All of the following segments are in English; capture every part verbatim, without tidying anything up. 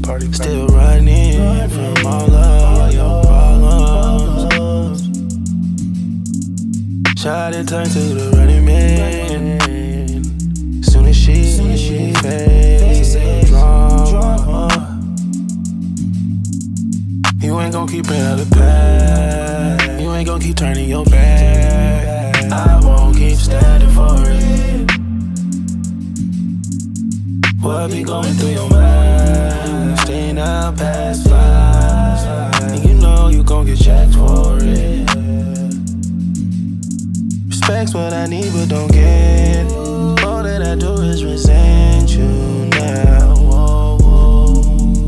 party. Still running from all of your problems. Shawty turned to the running man. Soon as she, she faced the drama. You ain't gon' keep bringing up the past. You ain't gon' keep turning your back. I won't keep standing for it. What be going through your mind? Staying out past five, and you know you gon' get checked for it. Respect's what I need but don't get. All that I do is resent you now. Whoa, whoa.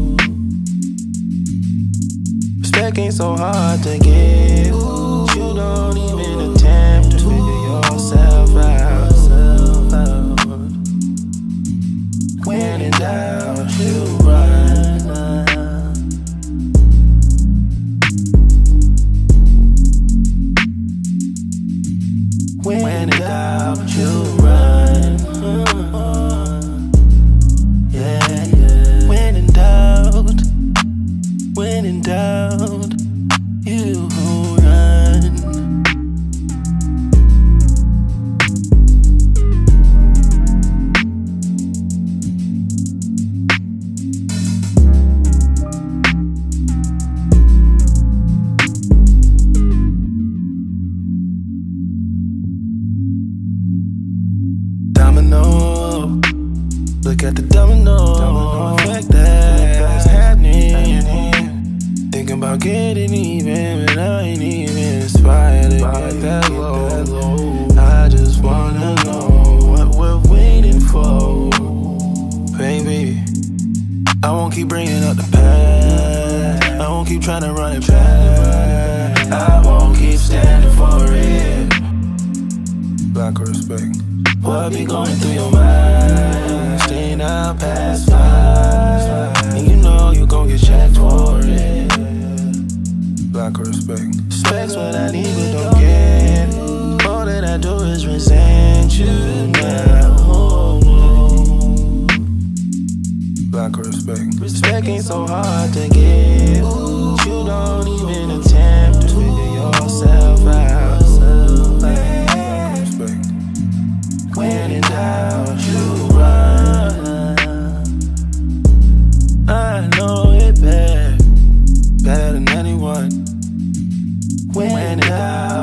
Respect ain't so hard to get. You don't even attempt to figure yourself out. When in doubt, you run. When in doubt, you run. Yeah, yeah. When in doubt, when in doubt, you run. Domino, look at the domino, domino effect that's happening. Thinking about getting even, but I ain't even inspired to get that low. I just wanna know what we're waiting for, baby. I won't keep bringing up the past. I won't keep trying to run it back. I won't keep standing for it. Lack of respect. What be going through your mind? Staying out past five, and you know you gon' get checked for it. Lack of respect. Respect's what I need but don't get. All that I do is resent you now. Lack of respect. Respect ain't so hard to get. You don't even attempt to figure yourself out. When in doubt, you run. I know it bad, better than anyone. When in doubt.